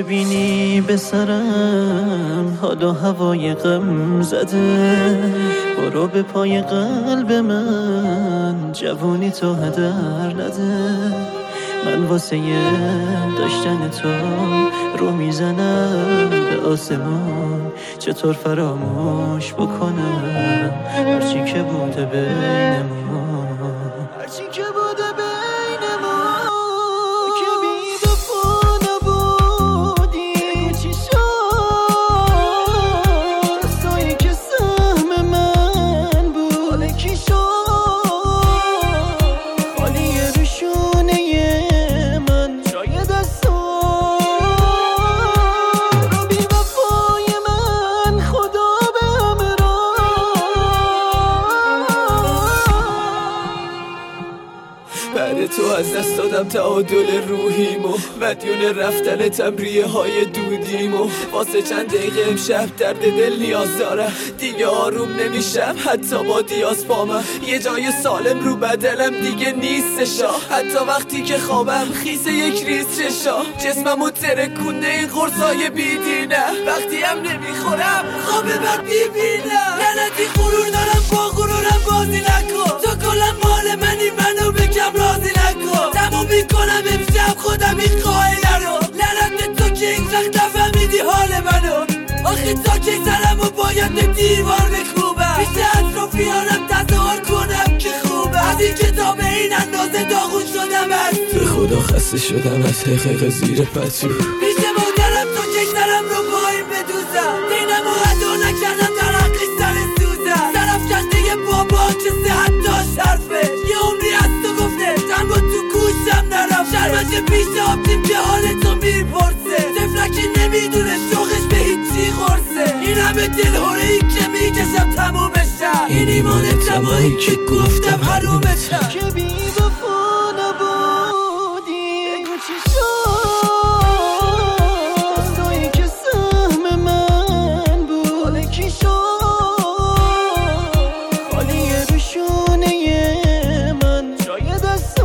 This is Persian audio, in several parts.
ببینی به سرم حال و هوای غم زده، برو به پای قلب من جوونی تو هدر نده. من واسه داشتن تو رو میزنم به آسمون، چطور فراموش بکنم هرچی که بوده بینمون، هرچی که بوده بینمون. که بی وفا نبودی چی شد، دستایی که سهم من بود حالا کی شد، خالیه روشونه من جای دستا. برو بی وفای من خدا به بعد تو از دست دادم تعادل روحیمو، مدیون رفتن تمریه های دودیمو. واسه چند دقیقه امشب درد دل نیاز دارم، دیگه آروم نمیشم حتی با دیاسپامم. یه جای سالم رو بدلم دیگه نیستشا، حتی وقتی که خوابم خیس یک ریز چشا. جسممو ترکونه این قرصای بیدینه، وقتی هم نمیخورم خواب بد میبینم. لعنتی غرور دارم با غرورم بازی نکن، تو کلا مال منی منو بگم راضی نکن. تموم میکنم امشب خودم این قائله رو، لعنت تو که این وقت نفهمیدی حال منو. آخه تا که سرمو باید به دیوار بکوبم، پیش اطرافیانم تظاهر کنم که خوبم. از این کتاب این اندازه داغون شدم از تو، به خدا خسته شدم از حقیق زیر پتو. پیش مادرم تا که سرم رو پایین بدوزم، دینمو ادا نکردم در حقی سر سوزم. طرف کنده بابا که صحت داشت حرفش، یه عمری از تو گفته تنبا تو گوشم نرم. شرمش پیش آبتیم که حالتو میپرسه، طفلکی نمیدونه شوقش به هیچی خورسه. این همه دلهوره ای که میکشم تمومشم، این ایمان تمایی که گفتم حرومشم. که بی وفا نبودی بگو چی شد، دستایی که سهم من بود حالا کی شد، خالیه روشونه من جای دستا.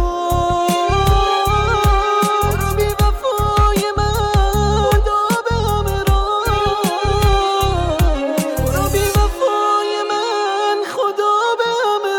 برو بی وفای من خدا به همراه، برو بی وفای من خدا به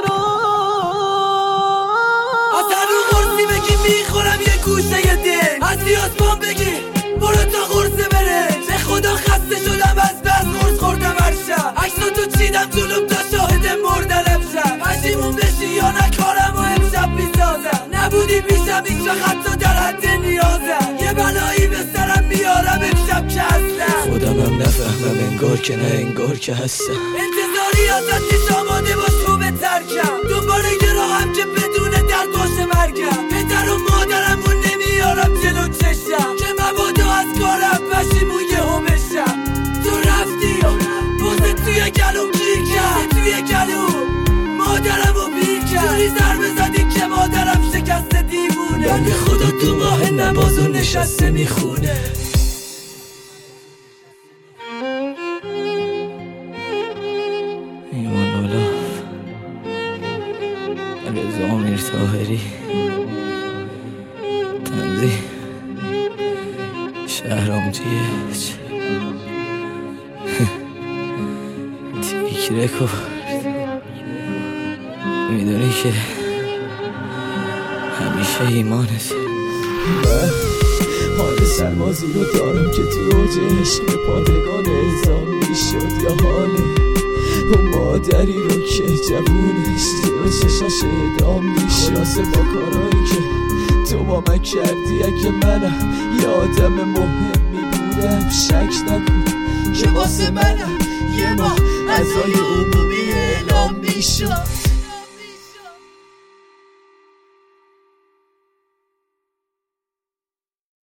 همراه. اصلا رو قرصی بگی میخورم یه گوشه دل، از دیاسپام بگی برو تا قرصه بره. به خدا خسته شدم از بس قرص خوردم هر شب، عکساتو چیدم جلوم تا شاهد مردنم شب. پشیمون بشی یا نکارم و امشب میسازم، نبودی پیشم هیچ وقت حتی در حد نیازم. یه بلایی به سرم میارم امشب که هستم، خودم هم نفهمم انگار که نه انگار که هستم. انتظاری ازت نیست آماده باش تو به ترکم، دنباره یه راهم که بدون درد باشه مرگم. پدر و مادرمون نمیارم جلو چشم، که مبادا از کارم پشیمون یهو بشم. تو رفتی بغزت توی گلوم گیر کرد، توی گلوم مادرمو بیر کرد. جوری ضربه زدی که مادرم شکست دیوونه، بنده خدا 2 ماه نمازو نشسته میخونه. ایمان اولاف، رضا امیر طاهری، تنظیم شهرام جیهچ، تیک رکورد. میدونی که همیشه ایمانت. حال سرمازی رو دارم که تو اوج عشق پادگان اعزام میشد، یا حاله اون مادری رو که جوونش زیر چشاش اعدام میشد. خلاصه با کارایی که تو با من کردی، اگه منم یه آدم مهمی بودم شک نکن که واسه منم یه ماه عزای عمومی اعلام میشد.